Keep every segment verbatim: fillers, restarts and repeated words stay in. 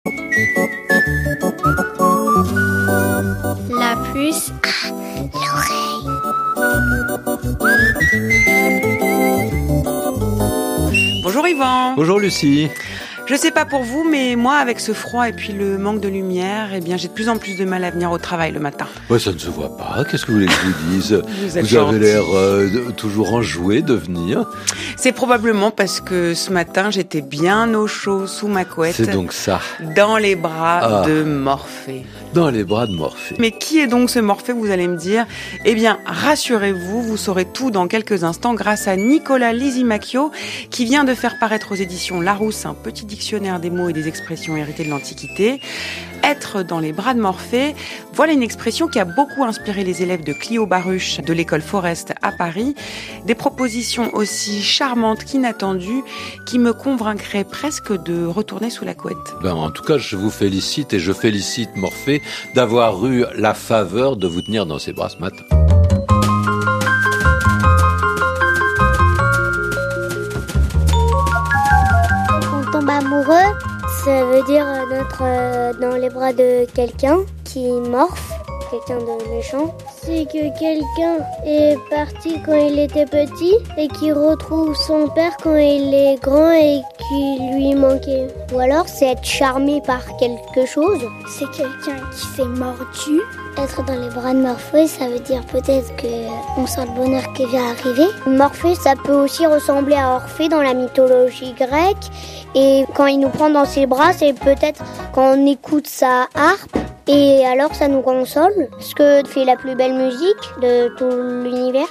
La puce à l'oreille. Bonjour Yvan. Bonjour Lucie. Je sais pas pour vous, mais moi, avec ce froid et puis le manque de lumière, eh bien, j'ai de plus en plus de mal à venir au travail le matin. Ouais, ça ne se voit pas. Qu'est-ce que vous voulez que je vous dise? Vous êtes Vous avez gentil. l'air euh, toujours enjoué de venir. C'est probablement parce que ce matin, j'étais bien au chaud sous ma couette. C'est donc ça. Dans les bras Ah. de Morphée. Dans les bras de Morphée. Mais qui est donc ce Morphée, vous allez me dire? Eh bien, rassurez-vous, vous saurez tout dans quelques instants grâce à Nicolas Lysimachio, qui vient de faire paraître aux éditions Larousse un petit dictionnaire des mots et des expressions héritées de l'Antiquité. Être dans les bras de Morphée, voilà une expression qui a beaucoup inspiré les élèves de Clio Baruch de l'école Forest à Paris. Des propositions aussi charmantes qu'inattendues qui me convaincraient presque de retourner sous la couette. Ben, en tout cas, je vous félicite et je félicite Morphée d'avoir eu la faveur de vous tenir dans ses bras ce matin. On tombe amoureux, ça veut dire d'être euh, dans les bras de quelqu'un qui morphe, quelqu'un de méchant. C'est que quelqu'un est parti quand il était petit et qui retrouve son père quand il est grand et qui lui manquait. Ou alors c'est être charmé par quelque chose. C'est quelqu'un qui s'est mordu. Être dans les bras de Morphée, ça veut dire peut-être qu'on sent le bonheur qui vient arriver. Morphée, ça peut aussi ressembler à Orphée dans la mythologie grecque. Et quand il nous prend dans ses bras, c'est peut-être quand on écoute sa harpe. Et alors ça nous console, ce que fait la plus belle musique de tout l'univers.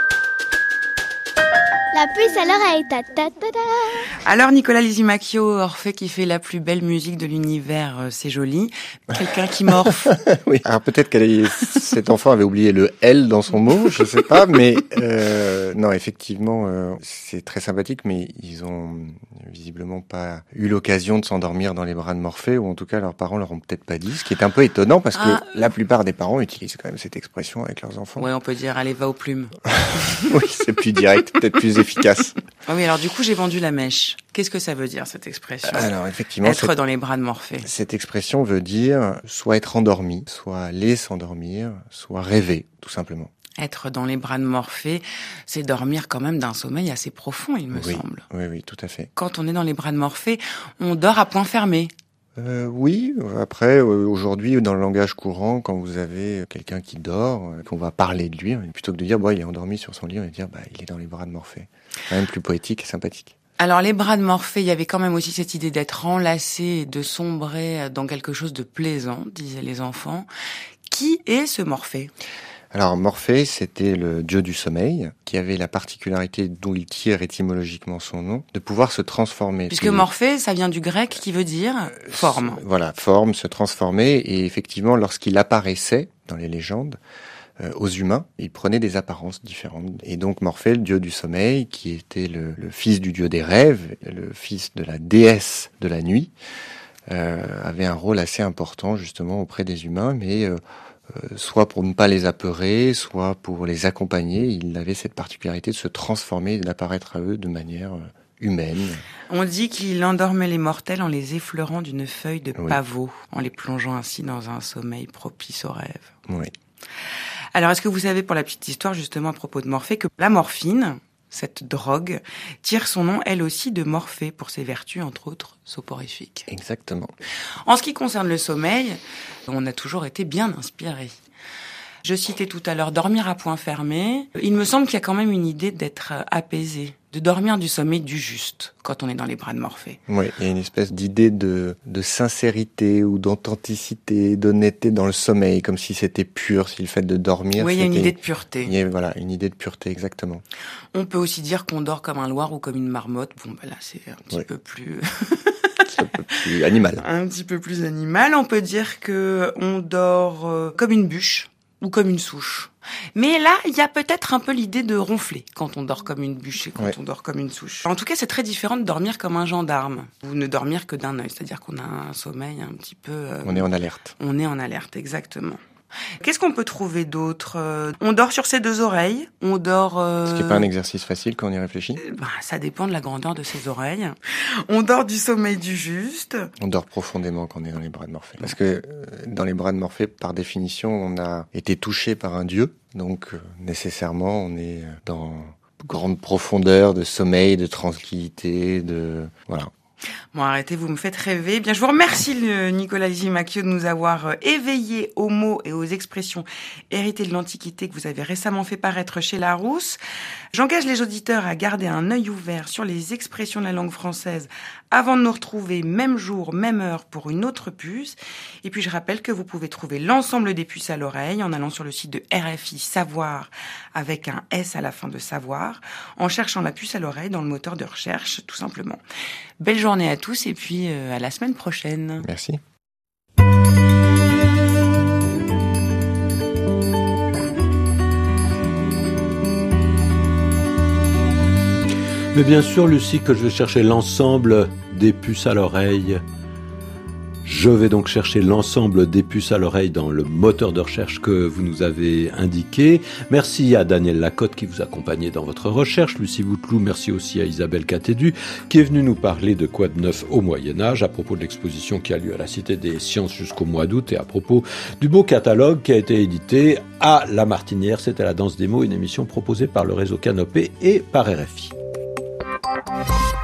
La puce à l'oreille, ta ta ta ta. Alors Nicolas Lysimachio, Orphée qui fait la plus belle musique de l'univers, euh, c'est joli. Quelqu'un qui morphe. Oui, alors peut-être que cet enfant avait oublié le L dans son mot, je sais pas, mais euh, non, effectivement, euh, c'est très sympathique, mais ils ont visiblement pas eu l'occasion de s'endormir dans les bras de Morphée, ou en tout cas leurs parents leur ont peut-être pas dit, ce qui est un peu étonnant parce Ah. que la plupart des parents utilisent quand même cette expression avec leurs enfants. Ouais, on peut dire allez, va aux plumes. Oui, c'est plus direct, peut-être plus efficace. Ah oui, alors du coup, j'ai vendu la mèche. Qu'est-ce que ça veut dire, cette expression? Alors effectivement, Être cette, dans les bras de Morphée. cette expression veut dire soit être endormi, soit aller s'endormir, soit rêver, tout simplement. Être dans les bras de Morphée, c'est dormir quand même d'un sommeil assez profond, il me Oui, semble. oui, oui, tout à fait. Quand on est dans les bras de Morphée, on dort à point fermé. Euh, oui, après, euh, aujourd'hui, dans le langage courant, quand vous avez quelqu'un qui dort, euh, qu'on va parler de lui, plutôt que de dire, bon, il est endormi sur son lit, on va dire, bah, il est dans les bras de Morphée. Quand même plus poétique et sympathique. Alors, les bras de Morphée, il y avait quand même aussi cette idée d'être enlacé et de sombrer dans quelque chose de plaisant, disaient les enfants. Qui est ce Morphée? Alors, Morphée, c'était le dieu du sommeil, qui avait la particularité, dont il tire étymologiquement son nom, de pouvoir se transformer. Puisque Et, Morphée, ça vient du grec qui veut dire forme. se- Voilà, forme, se transformer, et effectivement, lorsqu'il apparaissait dans les légendes, euh, aux humains, il prenait des apparences différentes. Et donc Morphée, le dieu du sommeil, qui était le, le fils du dieu des rêves, le fils de la déesse de la nuit, euh, avait un rôle assez important justement auprès des humains, mais euh, euh, soit pour ne pas les apeurer, soit pour les accompagner, il avait cette particularité de se transformer et d'apparaître à eux de manière euh, humaine. On dit qu'il endormait les mortels en les effleurant d'une feuille de Oui. pavot, en les plongeant ainsi dans un sommeil propice au rêve. Oui. Alors, est-ce que vous savez, pour la petite histoire, justement, à propos de Morphée, que la morphine, cette drogue, tire son nom, elle aussi, de Morphée, pour ses vertus, entre autres, soporifiques. Exactement. En ce qui concerne le sommeil, on a toujours été bien inspirés. Je citais tout à l'heure dormir à point fermé. Il me semble qu'il y a quand même une idée d'être apaisé, de dormir du sommeil du juste quand on est dans les bras de Morphée. Oui, il y a une espèce d'idée de, de sincérité ou d'authenticité, d'honnêteté dans le sommeil, comme si c'était pur, si le fait de dormir... Oui, il y a une c'était- idée de pureté. Il y a, voilà, une idée de pureté, exactement. On peut aussi dire qu'on dort comme un loir ou comme une marmotte. Bon, ben là, c'est un petit Oui. peu plus... C'est un peu plus animal. un petit peu plus animal. On peut dire que on dort euh, comme une bûche ou comme une souche. Mais là, il y a peut-être un peu l'idée de ronfler quand on dort comme une bûche et quand Ouais. on dort comme une souche. En tout cas, c'est très différent de dormir comme un gendarme ou ne dormir que d'un œil. C'est-à-dire qu'on a un sommeil un petit peu... euh, On est en alerte. on est en alerte, exactement. Qu'est-ce qu'on peut trouver d'autre? euh, On dort sur ses deux oreilles. On dort... Euh... Ce qui n'est pas un exercice facile quand on y réfléchit. Ben, ça dépend de la grandeur de ses oreilles. On dort du sommeil du juste. On dort profondément quand on est dans les bras de Morphée. Parce que euh, dans les bras de Morphée, par définition, on a été touché par un dieu. Donc euh, nécessairement, on est dans grande profondeur de sommeil, de tranquillité, de... Voilà. Bon, arrêtez, vous me faites rêver. Bien, je vous remercie, le Nicolas Lysimachio, de nous avoir éveillés aux mots et aux expressions héritées de l'Antiquité que vous avez récemment fait paraître chez Larousse. J'engage les auditeurs à garder un œil ouvert sur les expressions de la langue française avant de nous retrouver même jour, même heure pour une autre puce. Et puis, je rappelle que vous pouvez trouver l'ensemble des puces à l'oreille en allant sur le site de R F I Savoir avec un S à la fin de Savoir, en cherchant la puce à l'oreille dans le moteur de recherche, tout simplement. Belle journée à tous et puis euh, à la semaine prochaine. Merci. Mais bien sûr, Lucie, que je vais chercher l'ensemble des puces à l'oreille. Je vais donc chercher l'ensemble des puces à l'oreille dans le moteur de recherche que vous nous avez indiqué. Merci à Daniel Lacotte qui vous accompagnait dans votre recherche. Lucie Bouteloup, merci aussi à Isabelle Catédu qui est venue nous parler de quoi de neuf au Moyen-Âge à propos de l'exposition qui a lieu à la Cité des Sciences jusqu'au mois d'août et à propos du beau catalogue qui a été édité à La Martinière. C'était La Danse des mots, une émission proposée par le réseau Canopé et par R F I.